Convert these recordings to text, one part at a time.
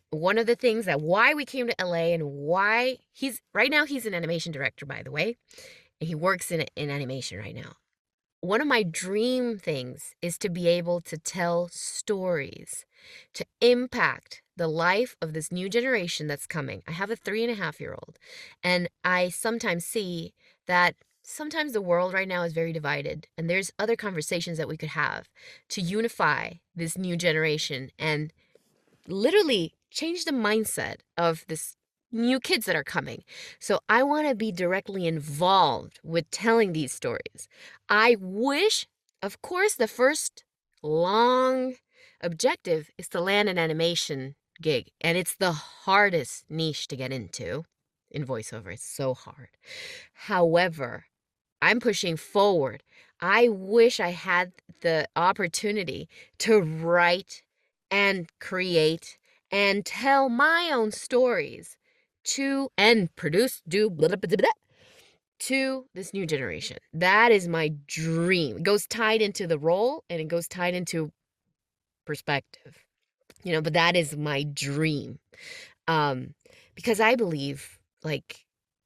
one of the things that why we came to LA and why he's right now he's an animation director, by the way. And he works in animation right now. One of my dream things is to be able to tell stories to impact the life of this new generation that's coming. I have a 3.5-year-old, and I sometimes see that sometimes the world right now is very divided, and there's other conversations that we could have to unify this new generation and literally change the mindset of this new kids that are coming. So I want to be directly involved with telling these stories. I wish, of course, the first long objective is to land an animation gig, and it's the hardest niche to get into in voiceover. It's so hard. However, I'm pushing forward. I wish I had the opportunity to write and create and tell my own stories to and produce, do blah, blah, blah, blah, to this new generation. That is my dream. It goes tied into the role and it goes tied into perspective. But that is my dream. Um, because I believe like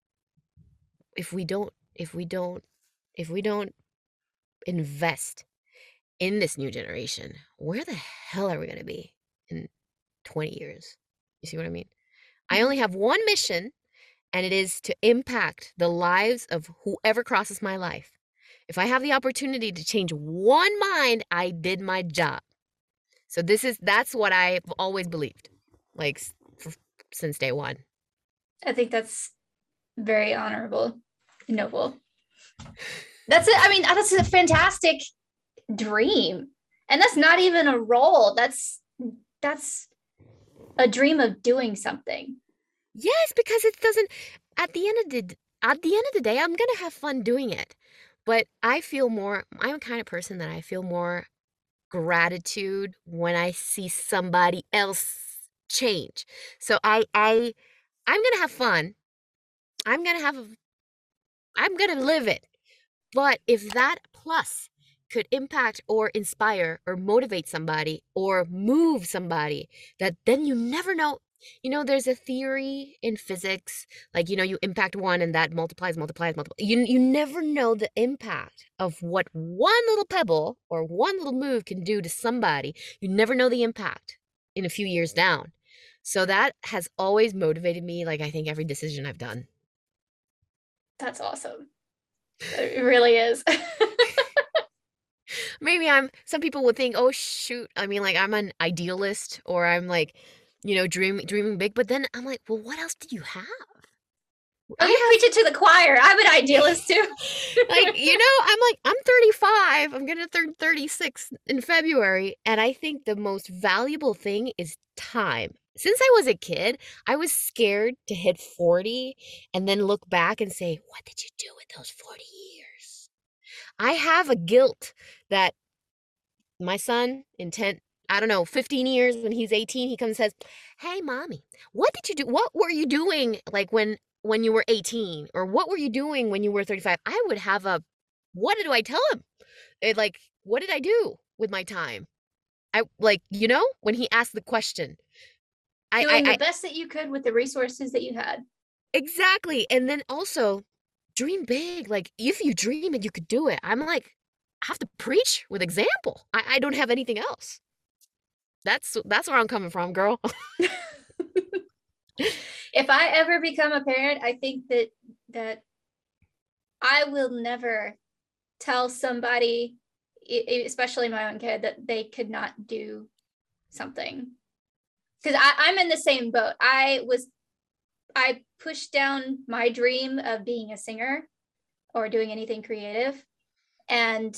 if we don't invest in this new generation, where the hell are we going to be in 20 years? You see what I mean? I only have one mission, and it is to impact the lives of whoever crosses my life. If I have the opportunity to change one mind, I did my job. So that's what I've always believed, like since day one. I think that's very honorable, noble. That's it. I mean, that's a fantastic dream. And that's not even a role. That's a dream of doing something. Yes, because it doesn't. At the end of the day, I'm gonna have fun doing it. But I feel more. I'm a kind of person that I feel more gratitude when I see somebody else change. So I'm gonna have fun. I'm gonna have. I'm gonna live it. But if that plus could impact or inspire or motivate somebody or move somebody, that then you never know. There's a theory in physics, like, you impact one and that multiplies, multiplies, multiplies. You never know the impact of what one little pebble or one little move can do to somebody. You never know the impact in a few years down. So that has always motivated me, like I think every decision I've done. That's awesome. It really is. Maybe some people would think, oh shoot, I mean, like I'm an idealist or I'm like, dreaming big. But then I'm like, well, what else do you have? Oh, you're I preaching to the choir. I'm an idealist too. like, I'm 35. I'm gonna turn 36 in February, and I think the most valuable thing is time. Since I was a kid, I was scared to hit 40 and then look back and say, what did you do with those 40 years? I have a guilt that my son in 10, I don't know, 15 years, when he's 18, he comes and says, hey mommy, what did you do, what were you doing, like when you were 18, or what were you doing when you were 35? I would have a, what do I tell him? Like, what did I do with my time? I like, when he asked the question, Doing the I best that you could with the resources that you had. exactly. And then also dream big. Like, if you dream it, you could do it. I'm like, I have to preach with example. I don't have anything else. That's where I'm coming from, girl. If I ever become a parent, I think that I will never tell somebody, especially my own kid, that they could not do something. Because I'm in the same boat. I pushed down my dream of being a singer or doing anything creative and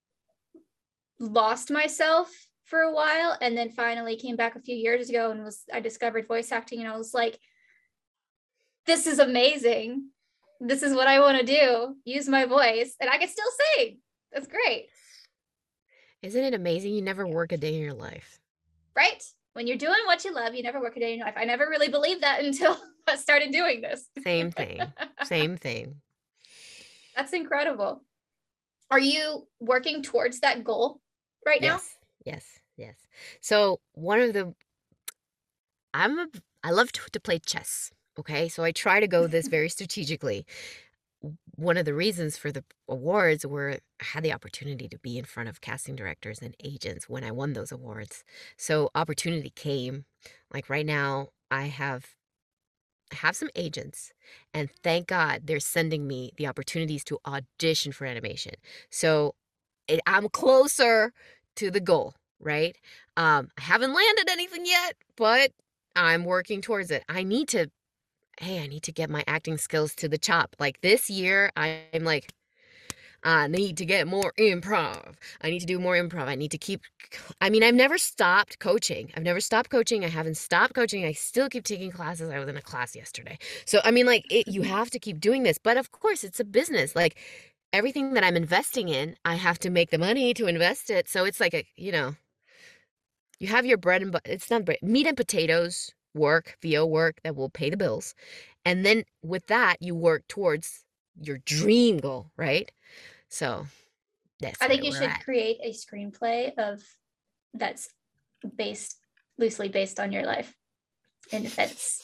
lost myself for a while, and then finally came back a few years ago and I discovered voice acting, and I was like, this is amazing. This is what I want to do. Use my voice, and I can still sing. That's great. Isn't it amazing? You never work a day in your life. Right? When you're doing what you love, you never work a day in your life. I never really believed that until I started doing this. Same thing. Same thing. That's incredible. Are you working towards that goal right now? Yes. Yes. Yes. So, one of the I love to play chess. Okay, so I try to go this very strategically. One of the reasons for the awards were I had the opportunity to be in front of casting directors and agents when I won those awards. So opportunity came. Like right now, I have some agents, and thank God they're sending me the opportunities to audition for animation. So I'm closer to the goal, right? I haven't landed anything yet, but I'm working towards it. I need to get my acting skills to the chop. Like this year, I'm like, I need to get more improv. I need to do more improv. I need to keep, I mean, I've never stopped coaching. I've never stopped coaching. I haven't stopped coaching. I still keep taking classes. I was in a class yesterday. So, I mean, like, you have to keep doing this. But of course, it's a business. Like, everything that I'm investing in, I have to make the money to invest it. So it's like you have your bread and butter. It's not bread, meat and potatoes work, VO work that will pay the bills. And then with that, you work towards your dream goal, right? So that's I think where you we're should at. create a screenplay of that's based loosely based on your life in defense.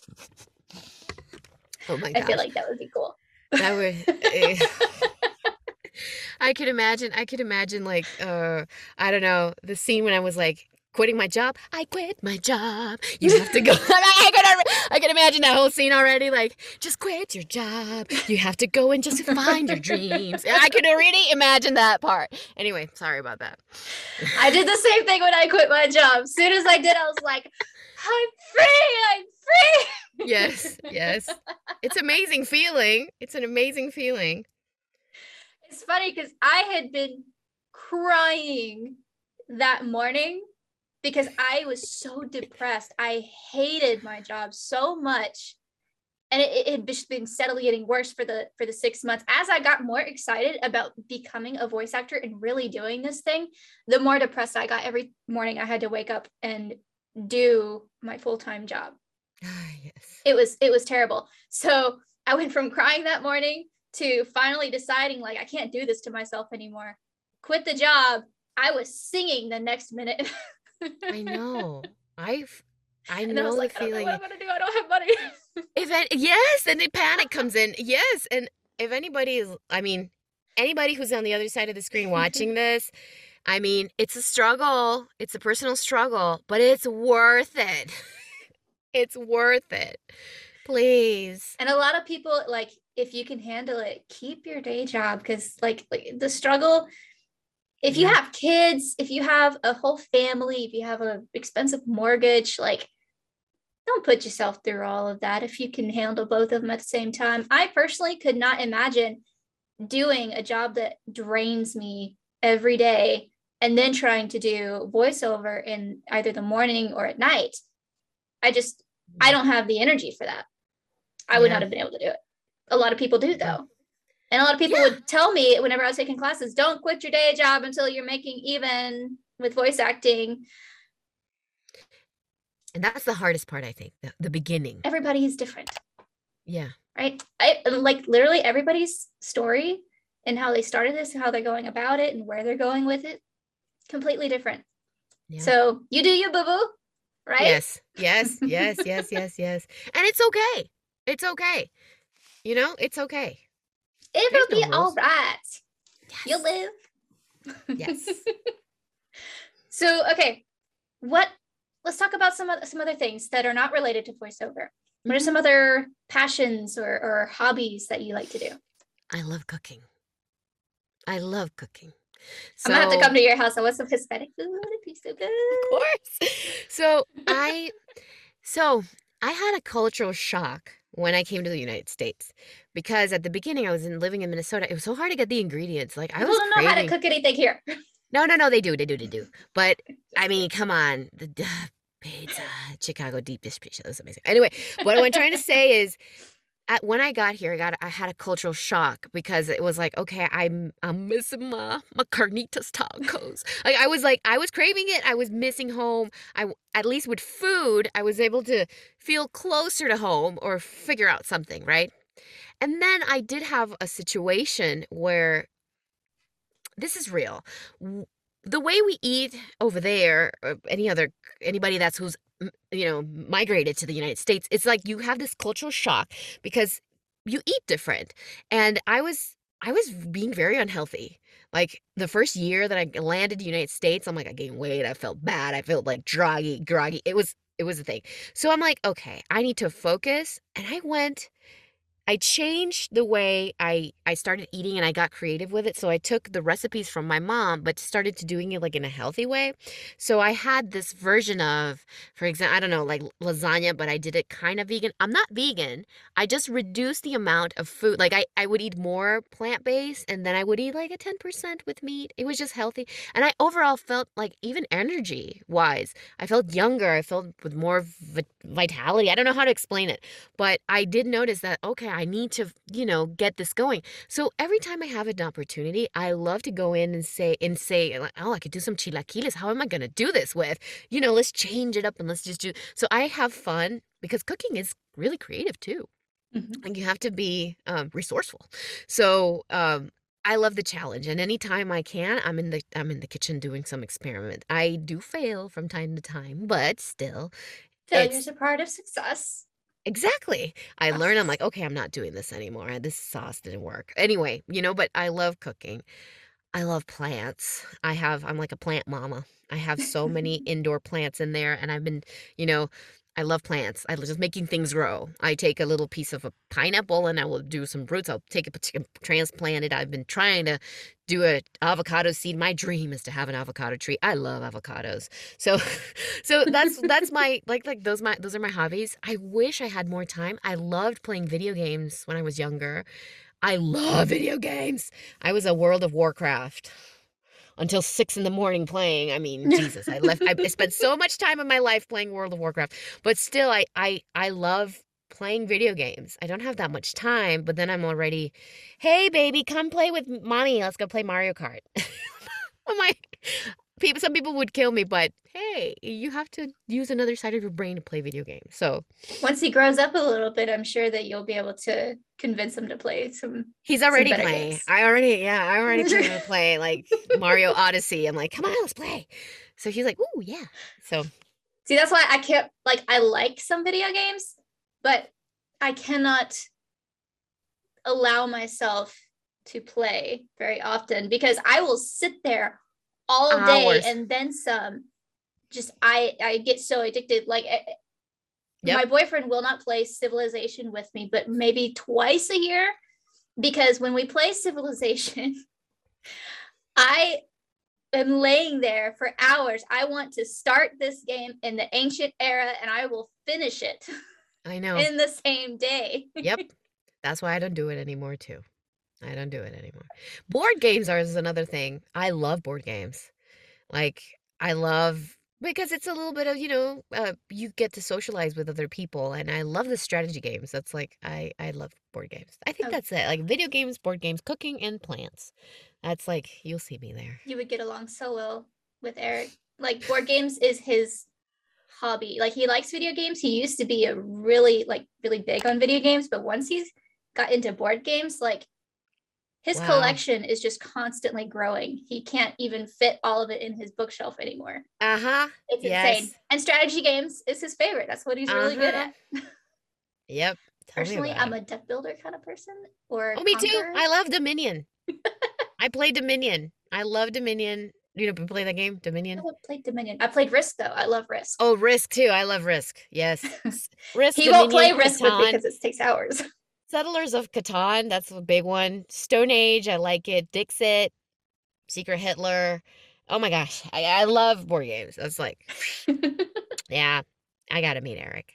Oh my I feel gosh. like that would be cool. That would I could imagine like I don't know, the scene when I was like quitting my job. I quit my job. You have to go. I can imagine that whole scene already. Like, just quit your job. You have to go and just find your dreams. I could already imagine that part. Anyway, sorry about that. I did the same thing when I quit my job. As soon as I did, I was like, I'm free. I'm free. Yes. It's amazing feeling. It's an amazing feeling. It's funny because I had been crying that morning because I was so depressed. I hated my job so much. And it had been steadily getting worse for the 6 months. As I got more excited about becoming a voice actor and really doing this thing, the more depressed I got. Every morning I had to wake up and do my full-time job. Yes. It was terrible. So I went from crying that morning to finally deciding like I can't do this to myself anymore. Quit the job. I was singing the next minute. I know. I And then I was know the like, I don't know what feeling. I'm gonna do. I don't have money. Yes, and the panic comes in. Yes, and if anybody is, I mean, anybody who's on the other side of the screen watching this, I mean, it's a struggle. It's a personal struggle, but it's worth it. It's worth it. Please. And a lot of people, like, if you can handle it, keep your day job because like the struggle, if you Yeah. have kids, if you have a whole family, if you have an expensive mortgage, like, don't put yourself through all of that if you can handle both of them at the same time. I personally could not imagine doing a job that drains me every day and then trying to do voiceover in either the morning or at night. I don't have the energy for that. I would Yeah. not have been able to do it. A lot of people do Yeah. though. And a lot of people would tell me whenever I was taking classes, don't quit your day job until you're making even with voice acting. And that's the hardest part, I think, the beginning. Everybody is different. Yeah. Right? I like literally everybody's story and how they started this, how they're going about it and where they're going with it, completely different. Yeah. So you do you, boo-boo, right? Yes. And it's okay. It's okay. It's okay. It'll be no all rules. right. Yes. You'll live. Yes. So, okay, let's talk about some other things that are not related to voiceover. What are some other passions or hobbies that you like to do? I love cooking. I'm gonna have to come to your house. I want some Hispanic food. It'd be so good. Of course. So I had a cultural shock when I came to the United States because at the beginning I was living in Minnesota. It was so hard to get the ingredients. Like I People was don't know how to cook anything here. No, they do. But I mean, come on, the pizza, Chicago deep dish pizza, that was amazing. Anyway, what I'm trying to say is, when I got here, I had a cultural shock because it was like, okay, I'm missing my carnitas tacos. Like I was craving it. I was missing home. At least with food, I was able to feel closer to home or figure out something, right? And then I did have a situation where this is real. The way we eat over there, or anybody who's migrated to the United States, it's like you have this cultural shock because you eat different. And I was being very unhealthy. Like the first year that I landed in the United States, I'm like, I gained weight. I felt bad. I felt like groggy. It was a thing. So I'm like, okay, I need to focus. And I changed the way I started eating and I got creative with it. So I took the recipes from my mom, but started to doing it like in a healthy way. So I had this version of, for example, I don't know, like lasagna, but I did it kind of vegan. I'm not vegan. I just reduced the amount of food. Like I would eat more plant-based and then I would eat like a 10% with meat. It was just healthy. And I overall felt like even energy wise, I felt younger. I felt with more vitality. I don't know how to explain it. But I did notice that, okay, I need to, get this going. So every time I have an opportunity, I love to go in and say, like, oh, I could do some chilaquiles. How am I going to do this with? Let's change it up and let's just do. So I have fun because cooking is really creative too. Mhm. And you have to be resourceful. So I love the challenge, and anytime I can, I'm in the kitchen doing some experiment. I do fail from time to time, but still, Failure's it's a part of success. exactly. I learn, I'm Yes. like, okay, I'm not doing this anymore. This sauce didn't work. Anyway, but I love cooking. I love plants. I'm like a plant mama. I have so many indoor plants in there, and you know, I love plants. I love just making things grow. I take a little piece of a pineapple and I will do some roots. I'll take it, transplant it. I've been trying to do a avocado seed. My dream is to have an avocado tree. I love avocados. So, so that's my those are my hobbies. I wish I had more time. I loved playing video games when I was younger. I love video games. I was a World of Warcraft until 6 in the morning playing. I mean, Jesus, I spent so much time in my life playing World of Warcraft, but still, I love playing video games. I don't have that much time, but then I'm already, hey, baby, come play with mommy. Let's go play Mario Kart. I'm like, some people would kill me, but hey, you have to use another side of your brain to play video games. So Once he grows up a little bit, I'm sure that you'll be able to convince him to play he's some already better playing. games. I already told him to play like Mario Odyssey. I'm like, come on, let's play. So he's like, ooh, yeah. So See, that's why I can't like I like some video games, but I cannot allow myself to play very often because I will sit there all day hours. and then some. Just I get so addicted. Like Yep. my boyfriend will not play Civilization with me, but maybe twice a year because when we play Civilization, I am laying there for hours. I want to start this game in the ancient era and I will finish it I know. in the same day. Yep. That's why I don't do it anymore too. I don't do it anymore. Board games are is another thing. I love board games. Like I love because it's a little bit of, you get to socialize with other people and I love the strategy games. That's like I love board games. I think Oh, that's it. Like video games, board games, cooking and plants. That's like you'll see me there. you would get along so well with Eric. Like board games is his hobby. Like he likes video games. He used to be a really big on video games, but once he's got into board games, like his Wow. collection is just constantly growing. He can't even fit all of it in his bookshelf anymore. Uh-huh. It's insane. Yes. And strategy games is his favorite. That's what he's really good Uh-huh. at. Yep. Tell me Personally, about I'm it. a deck builder kind of person or Oh, me too. conqueror. I love Dominion. I play Dominion. I love Dominion. You know, play that game, I Dominion. haven't played Dominion. I played Risk though. I love Risk. Oh, Risk too. I love Risk. Yes. Risk, He won't Dominion, play Risk with me Catan. because it takes hours. Settlers of Catan. That's a big one. Stone Age. I like it. Dixit. Secret Hitler. Oh my gosh. I love board games. That's like, yeah, I gotta meet Eric.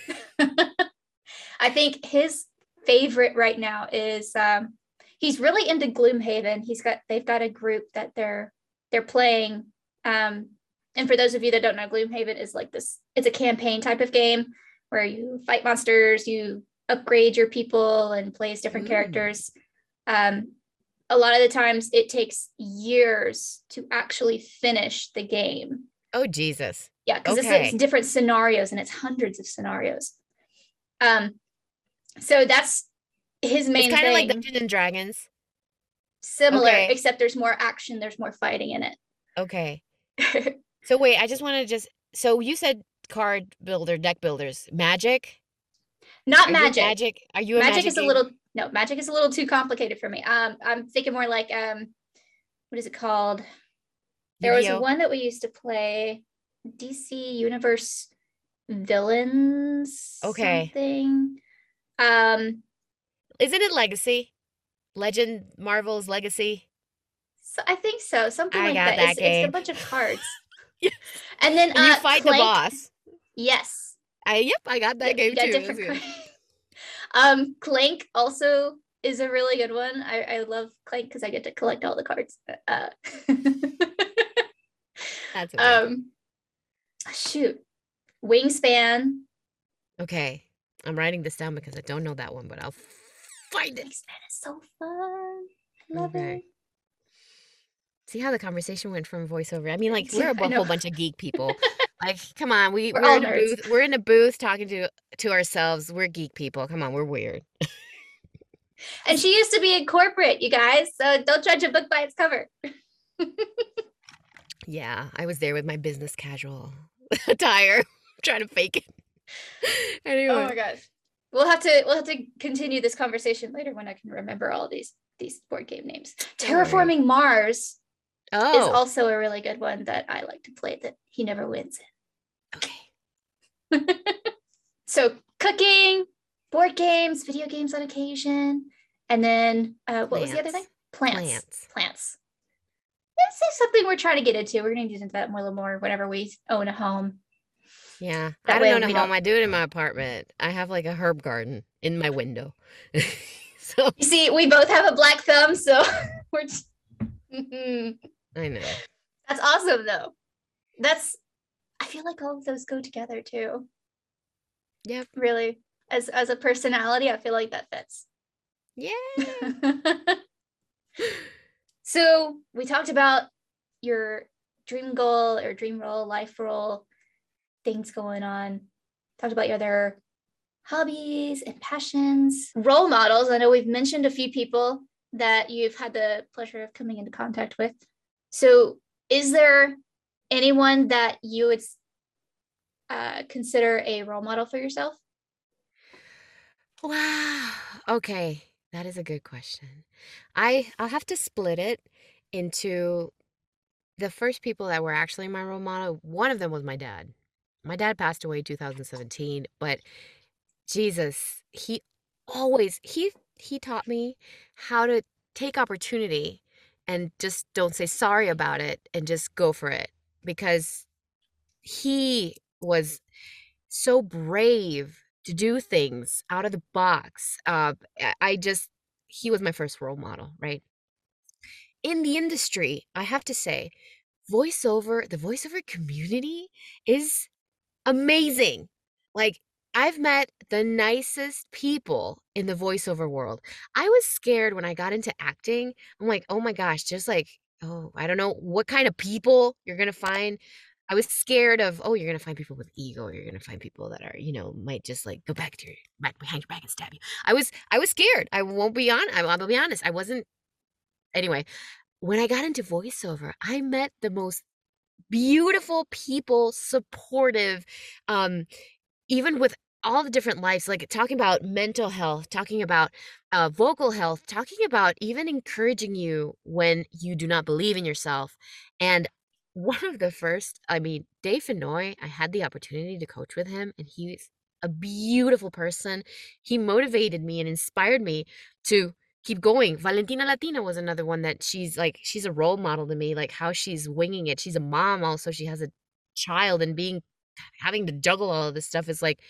I think his favorite right now is he's really into Gloomhaven. They've got a group that they're playing. And for those of you that don't know, Gloomhaven is like this. It's a campaign type of game where you fight monsters, you upgrade your people, and play as different Mm. characters. Um, a lot of the times, it takes years to actually finish the game. Oh, Jesus. Yeah, because it's Okay. different scenarios and it's hundreds of scenarios. Um, so that's his It's main kind of like thing. Dungeons and Dragons. Similar, Okay. except there's more action, there's more fighting in Okay. it. So wait, I just want to so you said card builder, deck builders? Magic? Not Are you Magic. Magic? Are you a Magic Magic is a game? little no, Magic is a little too complicated for me. I'm thinking more like what is it called? There was Yu-Gi-Oh? one that we used to play, DC Universe Villains Okay. something. Um, Isn't it Legacy? Legend Marvel's Legacy? so I think so, something I like got that. that It's a game. bunch of cards. Yes. And then And you fight the Clank, boss. yes. Yep, I got that Yep, game you got too. That's different good. cards. Clank also is a really good one. I love Clank because I get to collect all the cards. That's amazing. Shoot. Wingspan. Okay. I'm writing this down because I don't know that one, but I'll find it. Wingspan is so fun. I love it. See how the conversation went from voiceover. I mean, like, Yeah, we're I a know. whole bunch of geek people. Like, come on, We're we're all in a nerds. booth. We're in a booth talking to ourselves. We're geek people. Come on, we're weird. And she used to be in corporate, you guys. So don't judge a book by its cover. Yeah, I was there with my business casual attire, trying to fake it. Anyway. Oh my gosh. We'll have to continue this conversation later when I can remember all these board game names. Don't worry. Terraforming Mars is Oh, also a really good one that I like to play that he never wins okay. in. So cooking, board games, video games on occasion, and then what was the other thing? Plants. This is something we're trying to get into. We're going to get into that more a little more whenever we own a home. Yeah, That I way don't own we a home. don't- I do it in my apartment. I have like a herb garden in my window. So You see, we both have a black thumb, so we're just... I know. That's awesome though. I feel like all of those go together too. Yep. Really. As a personality, I feel like that fits. Yeah. So we talked about your dream goal or dream role, life role, things going on. Talked about your other hobbies and passions. Role models. I know we've mentioned a few people that you've had the pleasure of coming into contact with. So is there anyone that you would consider a role model for yourself? Wow. Okay, that is a good question. I'll have to split it into the first people that were actually my role model. One of them was my dad. My dad passed away in 2017, but Jesus, he always he taught me how to take opportunity and just don't say sorry about it and just go for it because he was so brave to do things out of the box. He was my first role model, right? In the industry, I have to say, the voiceover community is amazing. Like, I've met the nicest people in the voiceover world. I was scared when I got into acting. I'm like, oh my gosh, just like, oh, I don't know what kind of people you're going to find. I was scared of, oh, you're going to find people with ego. You're going to find people that are, might just like go back behind your back and stab you. I was scared. I'll be honest. I wasn't. Anyway, when I got into voiceover, I met the most beautiful people, supportive, even with all the different lives, like talking about mental health, talking about vocal health, talking about even encouraging you when you do not believe in yourself. And one of the first, Dave Fenoy, I had the opportunity to coach with him, and he's a beautiful person. He motivated me and inspired me to keep going. Valentina Latina was another one that she's a role model to me, like how she's winging it. She's a mom also. She has a child, and having to juggle all of this stuff is like,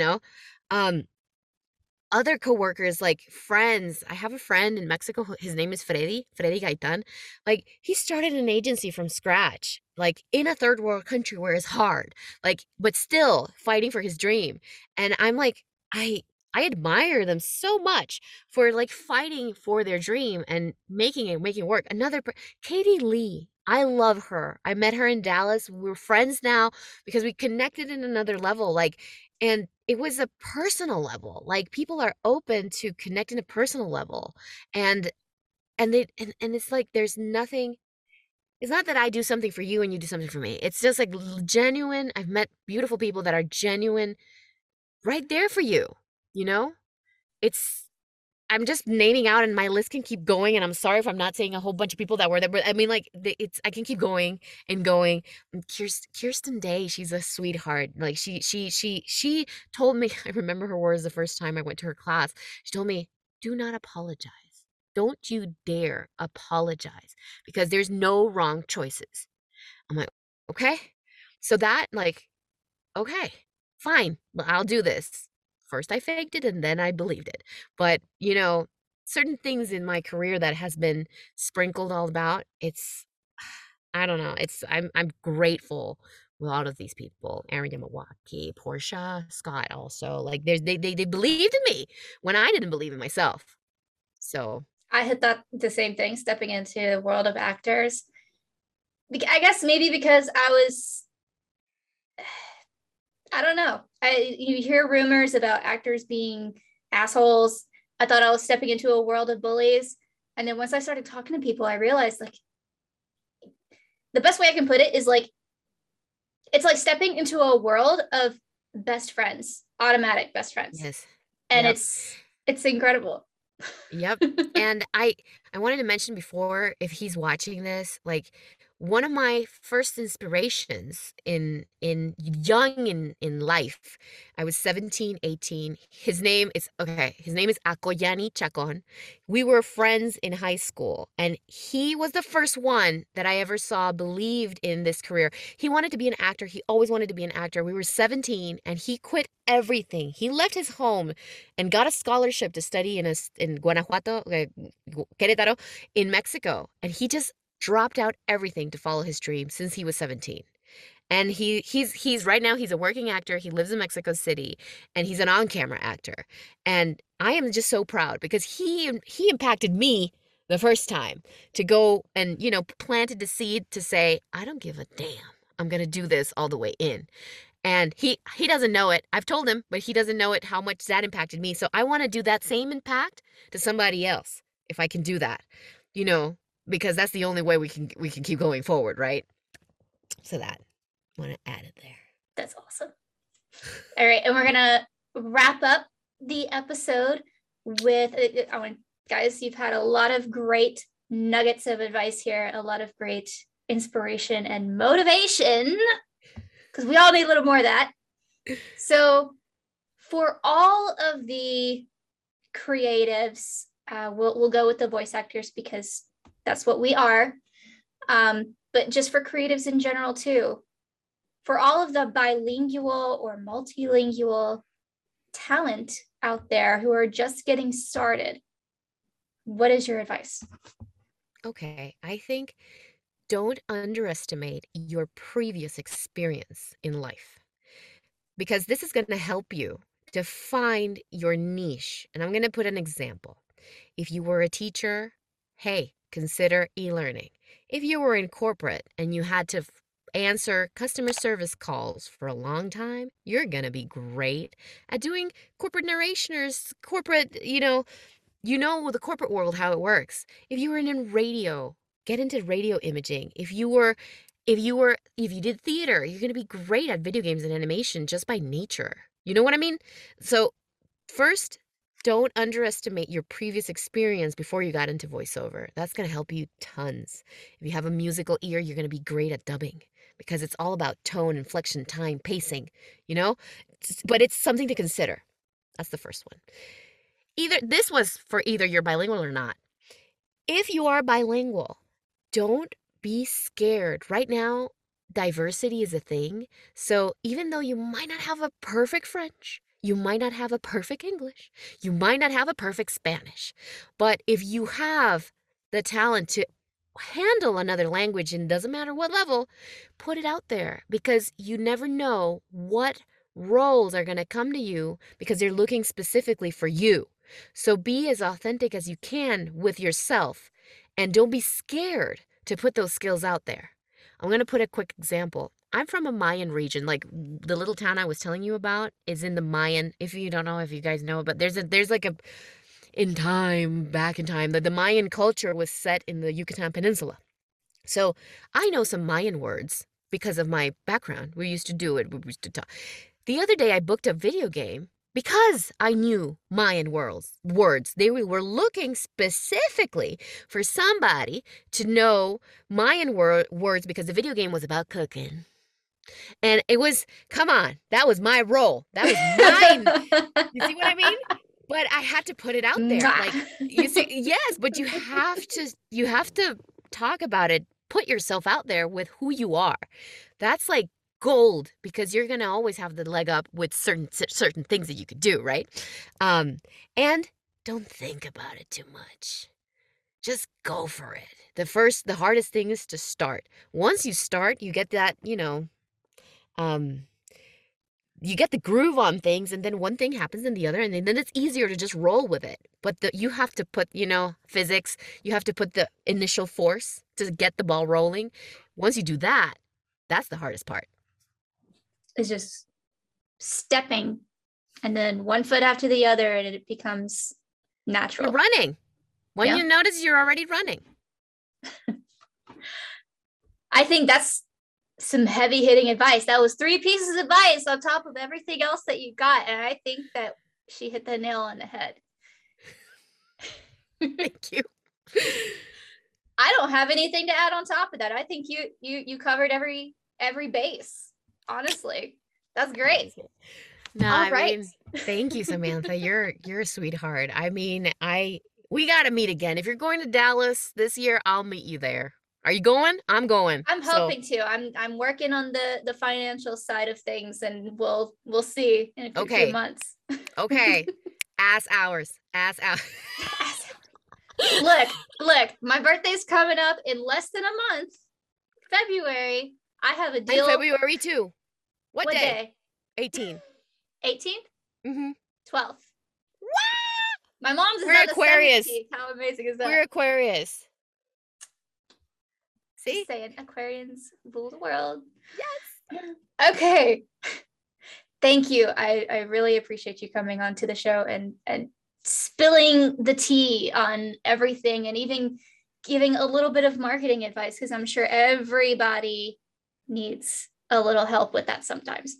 other coworkers, like friends. I have a friend in Mexico. His name is Freddy Gaitan. Like, he started an agency from scratch, like in a third world country where it's hard, like, but still fighting for his dream. And I'm like, I admire them so much for like fighting for their dream and making it work. Katie Lee. I love her. I met her in Dallas. We're friends now because we connected in another level. And it was a personal level. Like, people are open to connect in a personal level. And it's like there's nothing It's not that I do something for you and you do something for me. It's just like genuine. I've met beautiful people that are genuine right there for you, you know? It's I'm just naming out and my list can keep going and I'm sorry if I'm not saying a whole bunch of people that were there, but I mean like it's I can keep going and going. And Kirsten Day, she's a sweetheart. Like she told me, I remember her words the first time I went to her class. She told me, "Do not apologize. Don't you dare apologize because there's no wrong choices." I'm like, "Okay." So that like okay, fine, I'll do this. First I faked it and then I believed it. But, certain things in my career that has been sprinkled all about, it's I don't know, I'm grateful with all of these people. Aaron Yamawaki, Portia, Scott also. Like they believed in me when I didn't believe in myself. So I had thought the same thing stepping into the world of actors. I guess maybe because I don't know. You hear rumors about actors being assholes. I thought I was stepping into a world of bullies. And then once I started talking to people, I realized like the best way I can put it is like it's like stepping into a world of best friends, automatic best friends. yes. And Yep. it's incredible. Yep. And I wanted to mention before if he's watching this, like one of my first inspirations in young in life, I was 17, 18. His name is Akoyani Chacon. We were friends in high school and he was the first one that I ever saw believed in this career. He wanted to be an actor. He always wanted to be an actor. We were 17 and he quit everything. He left his home and got a scholarship to study in Guanajuato, Querétaro, in Mexico. And he just dropped out everything to follow his dream since he was 17. And he's right now he's a working actor. He lives in Mexico City and he's an on-camera actor. And I am just so proud because he impacted me the first time to go and, planted the seed to say, I don't give a damn. I'm going to do this all the way in. And he doesn't know it. I've told him, but he doesn't know it how much that impacted me. So I want to do that same impact to somebody else if I can do that. You know, because that's the only way we can keep going forward, right? So that I want to add it there. That's awesome. All right, and we're going to wrap up the episode with guys, you've had a lot of great nuggets of advice here, a lot of great inspiration and motivation, because we all need a little more of that. So for all of the creatives, we'll go with the voice actors because that's what we are. But just for creatives in general too, for all of the bilingual or multilingual talent out there who are just getting started, what is your advice? Okay, I think don't underestimate your previous experience in life because this is going to help you to find your niche. And I'm going to put an example. If you were a teacher, hey, consider e-learning. If you were in corporate and you had to answer customer service calls for a long time, you're going to be great at doing corporate narrationers, corporate, the corporate world, how it works. If you were in radio, get into radio imaging. If you did theater, you're going to be great at video games and animation just by nature. You know what I mean? So first, don't underestimate your previous experience before you got into voiceover. That's going to help you tons. If you have a musical ear, you're going to be great at dubbing because it's all about tone, inflection, time, pacing, but it's something to consider. That's the first one. This was for either you're bilingual or not. If you are bilingual, don't be scared. Right now, diversity is a thing. So even though you might not have a perfect French, you might not have a perfect English, you might not have a perfect Spanish, but if you have the talent to handle another language, and doesn't matter what level, put it out there because you never know what roles are going to come to you because they're looking specifically for you. So be as authentic as you can with yourself and don't be scared to put those skills out there. I'm going to put a quick example. I'm from a Mayan region, like the little town I was telling you about is in the Mayan. If you don't know, if you guys know, but there's like back in time, that the Mayan culture was set in the Yucatan Peninsula. So I know some Mayan words because of my background. We used to do it. We used to talk. The other day I booked a video game because I knew Mayan words. They were looking specifically for somebody to know Mayan words because the video game was about cooking. And it was, come on, that was my role. That was mine. You see what I mean? But I had to put it out there. Like, you see, yes, but you have to talk about it. Put yourself out there with who you are. That's like gold because you're going to always have the leg up with certain things that you could do, right? And don't think about it too much. Just go for it. The hardest thing is to start. Once you start, you get that, you get the groove on things, and then one thing happens and the other, and then it's easier to just roll with it. But you have to put, physics, you have to put the initial force to get the ball rolling. Once you do that, that's the hardest part. It's just stepping and then one foot after the other, and it becomes natural. You're running. When you notice, you're already running. I think that's some heavy hitting advice. That was 3 pieces of advice on top of everything else that you got. And I think that she hit the nail on the head. Thank you. I don't have anything to add on top of that. I think you covered every base. Honestly, that's great. No, all right. Thank you, Samantha. You're a sweetheart. I mean, we got to meet again. If you're going to Dallas this year, I'll meet you there. Are you going? I'm going. I'm hoping to. I'm working on the financial side of things, and we'll see in a few months. Okay. Ass hours. Look, my birthday's coming up in less than a month. February. I have a deal. And February too. What day? 18th? Mm-hmm. 12th. What? My mom's is We're Aquarius. 17th. How amazing is that? We're Aquarius. See? Just saying, Aquarians rule the world. Yes. Okay. Thank you. I really appreciate you coming on to the show and spilling the tea on everything, and even giving a little bit of marketing advice, because I'm sure everybody needs a little help with that sometimes.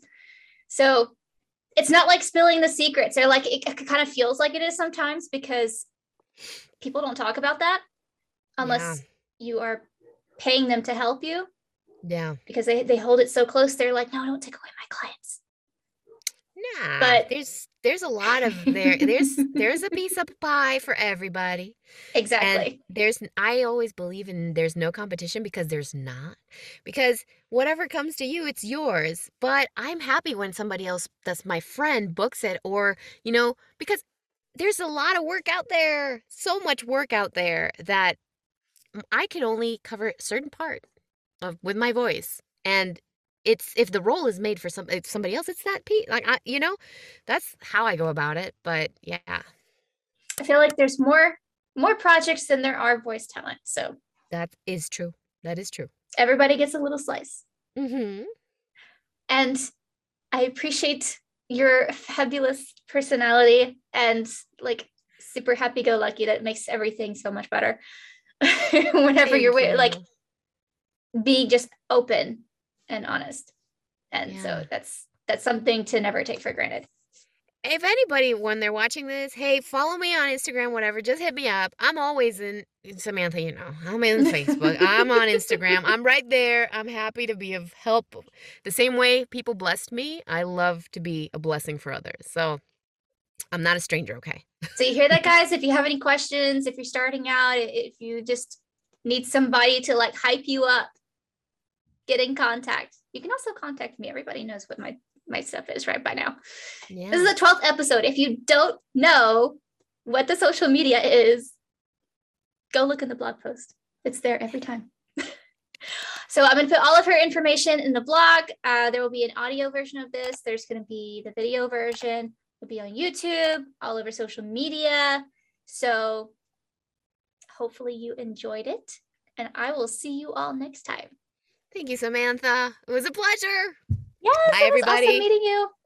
So it's not like spilling the secrets, or like it kind of feels like it is sometimes, because people don't talk about that unless you are paying them to help you. Yeah. Because they hold it so close. They're like, no, don't take away my clients. Nah, but there's a lot of there's a piece of pie for everybody. Exactly. And I always believe in there's no competition, because there's not. Because whatever comes to you, it's yours. But I'm happy when somebody else that's my friend books it, or, because there's a lot of work out there, so much work out there that I can only cover a certain part with my voice. And it's, if the role is made for somebody else, it's that piece. Like, that's how I go about it. But yeah, I feel like there's more projects than there are voice talent. So that is true. That is true. Everybody gets a little slice. Mm-hmm. And I appreciate your fabulous personality and like super happy-go-lucky. That makes everything so much better. Whenever you're like being just open and honest. And so that's something to never take for granted. If anybody, when they're watching this, hey, follow me on Instagram, whatever, just hit me up. I'm always in Samantha, I'm in Facebook. I'm on Instagram. I'm right there. I'm happy to be of help. The same way people blessed me, I love to be a blessing for others. So I'm not a stranger, okay? So you hear that, guys? If you have any questions, if you're starting out, if you just need somebody to like hype you up, get in contact. You can also contact me. Everybody knows what my stuff is right by now. Yeah. This is the 12th episode. If you don't know what the social media is, go look in the blog post. It's there every time. So I'm going to put all of her information in the blog. There will be an audio version of this. There's going to be the video version. It'll be on YouTube, all over social media. So hopefully you enjoyed it. And I will see you all next time. Thank you, Samantha. It was a pleasure. Yes, bye, everybody. Awesome meeting you.